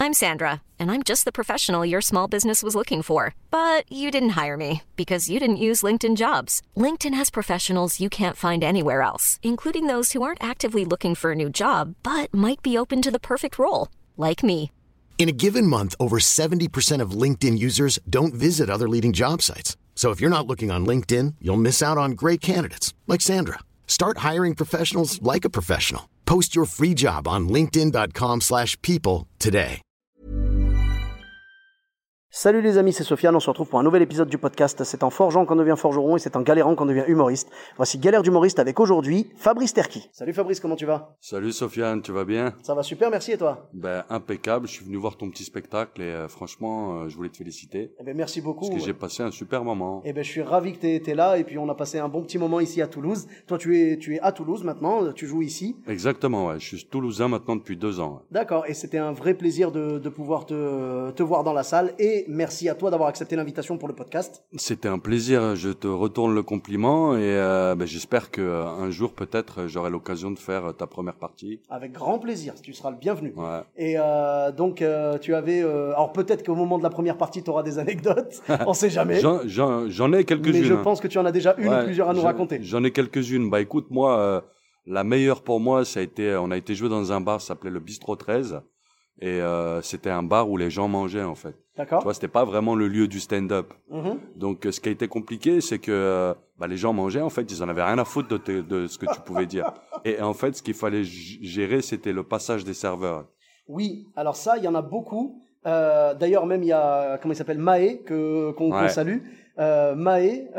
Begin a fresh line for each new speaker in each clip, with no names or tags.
I'm Sandra, and I'm just the professional your small business was looking for. But you didn't hire me because you didn't use LinkedIn Jobs. LinkedIn has professionals you can't find anywhere else, including those who aren't actively looking for a new job, but might be open to the perfect role, like me.
In a given month, over 70% of LinkedIn users don't visit other leading job sites. So if you're not looking on LinkedIn, you'll miss out on great candidates like Sandra. Start hiring professionals like a professional. Post your free job on linkedin.com/people today.
Salut les amis, c'est Sofiane, on se retrouve pour un nouvel épisode du podcast. C'est en forgeant qu'on devient forgeron et c'est en galérant qu'on devient humoriste. Voici Galère d'humoriste avec aujourd'hui Fabrice Terki. Salut Fabrice, comment tu vas ?
Salut Sofiane, tu vas bien ?
Ça va super, merci et toi ?
Ben impeccable, je suis venu voir ton petit spectacle et franchement, je voulais te féliciter.
Eh ben merci beaucoup.
Parce que j'ai passé un super moment.
Eh ben je suis ravi que t'es là et puis on a passé un bon petit moment ici à Toulouse. Toi tu es à Toulouse maintenant, tu joues ici.
Exactement, ouais, je suis toulousain maintenant depuis 2 ans. Ouais.
D'accord, et c'était un vrai plaisir de pouvoir te voir dans la salle et merci à toi d'avoir accepté l'invitation pour le podcast.
C'était un plaisir, je te retourne le compliment et j'espère qu'un jour peut-être j'aurai l'occasion de faire ta première partie.
Avec grand plaisir, tu seras le bienvenu.
Ouais.
Et donc tu avais... alors peut-être qu'au moment de la première partie tu auras des anecdotes, on sait jamais.
J'en ai quelques-unes.
Mais je pense que tu en as déjà une ou plusieurs à nous raconter.
J'en ai quelques-unes. Bah écoute, moi, la meilleure pour moi, on a été joué dans un bar, ça s'appelait le Bistrot 13. Et c'était un bar où les gens mangeaient en fait.
D'accord.
Tu vois, c'était pas vraiment le lieu du stand-up. Donc ce qui a été compliqué, c'est que les gens mangeaient en fait, ils en avaient rien à foutre de ce que tu pouvais dire. Et en fait, ce qu'il fallait gérer, c'était le passage des serveurs.
Oui, alors ça, il y en a beaucoup. D'ailleurs, même il y a comment il s'appelle Maé qu'on salue. Maé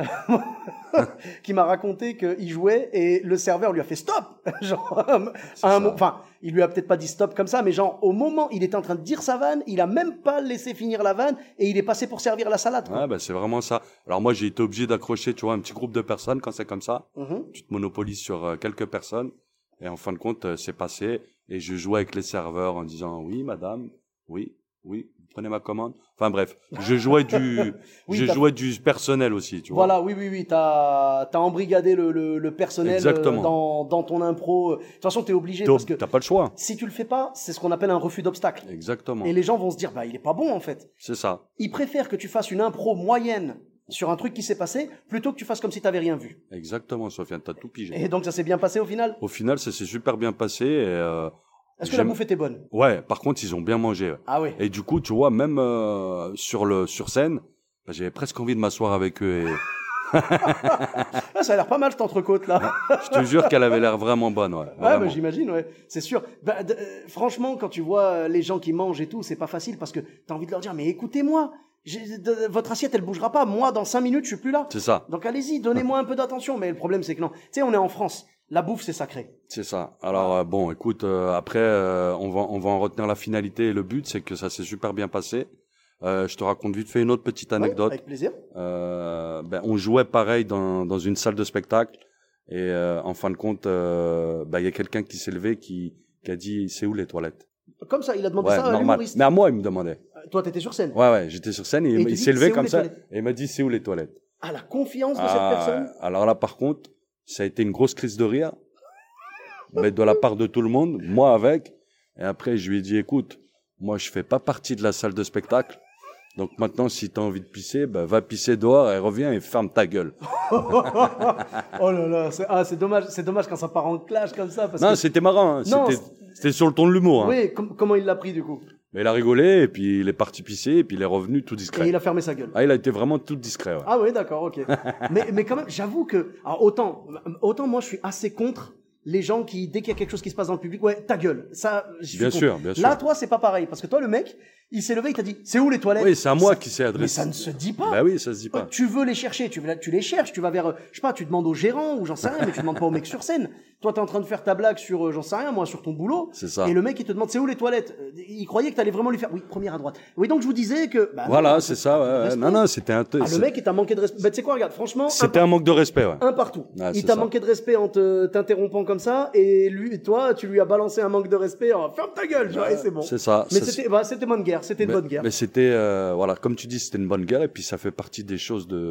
qui m'a raconté qu'il jouait et le serveur lui a fait stop. Genre, enfin, il lui a peut-être pas dit stop comme ça, mais genre au moment il était en train de dire sa vanne, il a même pas laissé finir la vanne et il est passé pour servir la salade. Quoi.
Ouais, c'est vraiment ça. Alors moi j'ai été obligé d'accrocher, tu vois, un petit groupe de personnes quand c'est comme ça. Tu te monopolises sur quelques personnes et en fin de compte c'est passé et je jouais avec les serveurs en disant oui madame, oui. Prenez ma commande. Enfin bref, je jouais du personnel aussi, tu vois.
Voilà, oui, t'as embrigadé le personnel dans ton impro. De toute façon, t'es obligé parce que
t'as pas le choix.
Si tu le fais pas, c'est ce qu'on appelle un refus d'obstacle.
Exactement.
Et les gens vont se dire il est pas bon en fait.
C'est ça.
Ils préfèrent que tu fasses une impro moyenne sur un truc qui s'est passé plutôt que tu fasses comme si t'avais rien vu.
Exactement, Sofiane, t'as tout pigé.
Et donc ça s'est bien passé au final ?
Au final, ça s'est super bien passé et
est-ce que la bouffe était bonne ? Ouais,
par contre, ils ont bien mangé.
Ah oui.
Et du coup, tu vois, même sur scène, j'avais presque envie de m'asseoir avec eux. Et...
ça a l'air pas mal cette entrecôte là.
Je te jure qu'elle avait l'air vraiment bonne. Ouais,
j'imagine, ouais. C'est sûr. Franchement, quand tu vois les gens qui mangent et tout, c'est pas facile parce que t'as envie de leur dire, mais écoutez-moi. Votre assiette, elle bougera pas. Moi, dans 5 minutes, je suis plus là.
C'est ça.
Donc allez-y, donnez-moi un peu d'attention. Mais le problème, c'est que non. Tu sais, on est en France. La bouffe, c'est sacré.
C'est ça. Alors bon, écoute, après, on va en retenir la finalité et le but, c'est que ça s'est super bien passé. Je te raconte vite fait une autre petite anecdote.
Avec plaisir.
On jouait pareil dans une salle de spectacle et en fin de compte, il y a quelqu'un qui s'est levé qui a dit c'est où les toilettes.
Comme ça, il a demandé ça à l'humoriste.
Mais à moi, il me demandait.
Toi, t'étais sur scène.
Ouais, j'étais sur scène et il s'est levé comme ça et il m'a dit c'est où les toilettes.
Ah, la confiance de cette personne.
Alors là, par contre, ça a été une grosse crise de rire, mais de la part de tout le monde, moi avec. Et après, je lui ai dit, écoute, moi, je fais pas partie de la salle de spectacle. Donc maintenant, si tu as envie de pisser, va pisser dehors et reviens et ferme ta gueule.
Oh là là, c'est dommage quand ça part en clash comme ça.
Non, c'était marrant. Hein. C'était sur le ton de l'humour. Hein.
Oui, comment il l'a pris du coup ?
Mais il a rigolé et puis il est parti pisser et puis il est revenu tout discret.
Et il a fermé sa gueule.
Ah, il a été vraiment tout discret. Ouais.
Ah oui, d'accord, ok. mais quand même, j'avoue que alors, autant moi je suis assez contre les gens qui dès qu'il y a quelque chose qui se passe dans le public, ta gueule. Ça,
bien sûr.
Là, toi, c'est pas pareil parce que toi, le mec, il s'est levé, il t'a dit, c'est où les toilettes ?
Oui, c'est à moi qui s'est adressé.
Mais ça ne se dit pas.
Bah oui, ça se dit pas.
Tu veux les chercher, tu les cherches, tu vas vers, je sais pas, tu demandes au gérant ou j'en sais rien, mais tu demandes pas au mec sur scène. Toi, t'es en train de faire ta blague sur, j'en sais rien, moi, sur ton boulot.
C'est ça.
Et le mec, il te demande, c'est où les toilettes ? Il croyait que t'allais vraiment lui faire, oui, première à droite. Oui, donc je vous disais que,
voilà, c'est ça, ouais. Non, c'était
le mec, il t'a manqué de respect. Tu sais quoi, regarde, franchement.
C'était un manque de respect, ouais.
Un partout. Il t'a manqué de respect en t'interrompant comme ça, et toi, tu lui as balancé un manque de respect, ferme ta gueule, et c'est bon.
C'est ça.
Mais c'était bonne guerre, c'était une bonne guerre.
Mais c'était, comme tu dis, c'était une bonne guerre, et puis ça fait partie des choses de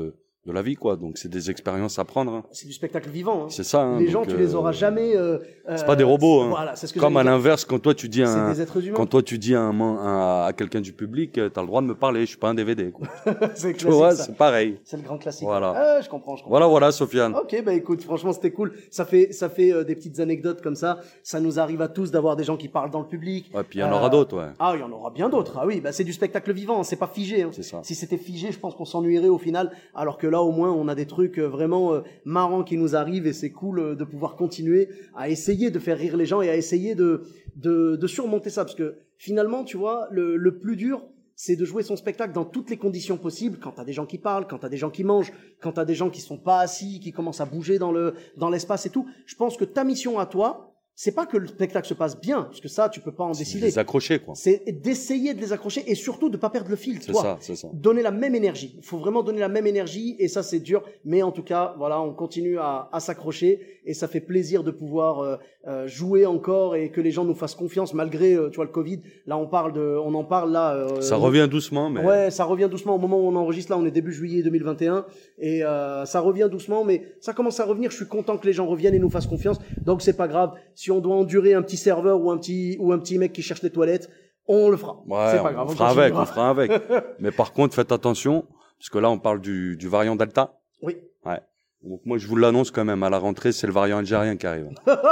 de la vie, quoi. Donc, c'est des expériences à prendre. Hein.
C'est du spectacle vivant. Hein.
C'est ça. Hein,
les gens, tu les auras jamais.
C'est pas des robots. Hein.
Voilà, c'est ce que
comme à l'inverse, quand toi tu dis
c'est des êtres humains.
Quand toi tu dis à quelqu'un du public, t'as le droit de me parler. Je suis pas un DVD. Quoi.
C'est
classique. Tu vois,
ça.
c'est pareil.
C'est le grand classique.
Voilà.
Ah, je comprends.
Voilà, Sofiane.
Ok, bah écoute, franchement, c'était cool. Ça fait des petites anecdotes comme ça. Ça nous arrive à tous d'avoir des gens qui parlent dans le public.
Ouais, puis il y en aura d'autres, ouais.
Ah, il y en aura bien d'autres. Ah oui, bah c'est du spectacle vivant. C'est pas figé. Hein.
C'est ça.
Si c'était figé, je pense qu'on s'ennuierait au final. Alors que là, au moins, on a des trucs vraiment marrants qui nous arrivent et c'est cool de pouvoir continuer à essayer de faire rire les gens et à essayer de surmonter ça. Parce que finalement, tu vois, le plus dur, c'est de jouer son spectacle dans toutes les conditions possibles, quand t'as des gens qui parlent, quand t'as des gens qui mangent, quand t'as des gens qui sont pas assis, qui commencent à bouger dans l'espace et tout. Je pense que ta mission à toi, c'est pas que le spectacle se passe bien, parce que ça, tu peux pas en décider.
Les accrocher, quoi.
C'est d'essayer de les accrocher et surtout de pas perdre le fil, toi.
C'est ça.
Donner la même énergie. Il faut vraiment donner la même énergie et ça, c'est dur. Mais en tout cas, voilà, on continue à s'accrocher et ça fait plaisir de pouvoir jouer encore et que les gens nous fassent confiance malgré, tu vois, le Covid. Là, on en parle là.
Ça revient doucement, mais.
Ouais, ça revient doucement au moment où on enregistre. Là, on est début juillet 2021 et ça revient doucement, mais ça commence à revenir. Je suis content que les gens reviennent et nous fassent confiance. Donc, c'est pas grave. Si on doit endurer un petit serveur ou un petit mec qui cherche les toilettes, on le fera.
Ouais,
c'est pas grave.
On fera avec. Mais par contre, faites attention, parce que là, on parle du variant Delta.
Oui.
Ouais. Donc moi, je vous l'annonce quand même, à la rentrée, c'est le variant algérien qui arrive.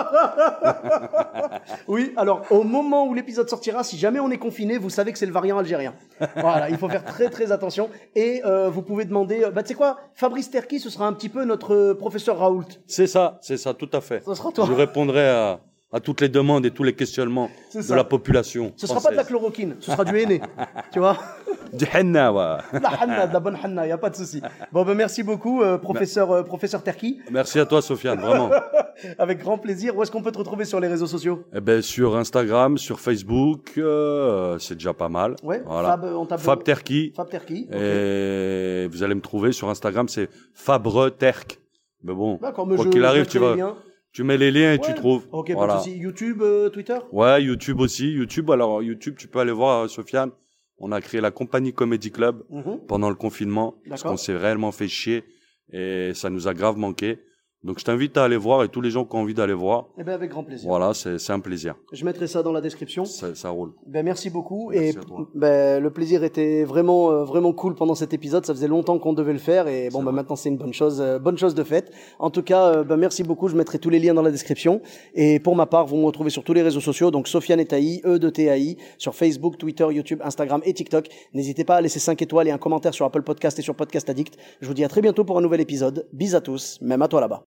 Oui, alors, au moment où l'épisode sortira, si jamais on est confiné, vous savez que c'est le variant algérien. Voilà, il faut faire très très attention. Et vous pouvez demander, tu sais quoi, Fabrice Terki, ce sera un petit peu notre professeur Raoult.
C'est ça, tout à fait.
Ça sera toi.
Je répondrai à toutes les demandes et tous les questionnements de la population.
Ce sera pas de la chloroquine, ce sera du henné, tu vois.
Du henna, ouais.
De la bonne henna, y a pas de souci. Bon, ben merci beaucoup, professeur Terki.
Merci à toi, Sofiane, vraiment.
Avec grand plaisir. Où est-ce qu'on peut te retrouver sur les réseaux sociaux?
Eh ben, sur Instagram, sur Facebook, c'est déjà pas mal.
Ouais.
Voilà. Fab Terki.
Fab Terki.
Et vous allez me trouver sur Instagram, c'est Fabre Terk. Mais bon, quoi qu'il arrive, tu mets les liens et tu trouves.
Ok,
voilà.
pas de souci. YouTube, Twitter?
Ouais, YouTube aussi. YouTube, tu peux aller voir, Sofiane. On a créé la Compagnie Comedy Club pendant le confinement. Parce qu'on s'est réellement fait chier et ça nous a grave manqué. Donc, je t'invite à aller voir et tous les gens qui ont envie d'aller voir.
Eh ben, avec grand plaisir.
Voilà, c'est un plaisir.
Je mettrai ça dans la description.
Ça roule.
Ben, merci beaucoup.
Merci à toi.
Ben, le plaisir était vraiment cool pendant cet épisode. Ça faisait longtemps qu'on devait le faire et bon, ben, maintenant c'est une bonne chose de faite. En tout cas, ben, merci beaucoup. Je mettrai tous les liens dans la description. Et pour ma part, vous me retrouvez sur tous les réseaux sociaux. Donc, Sofiane Etaï, E2TAI, sur Facebook, Twitter, YouTube, Instagram et TikTok. N'hésitez pas à laisser 5 étoiles et un commentaire sur Apple Podcast et sur Podcast Addict. Je vous dis à très bientôt pour un nouvel épisode. Bis à tous, même à toi là-bas.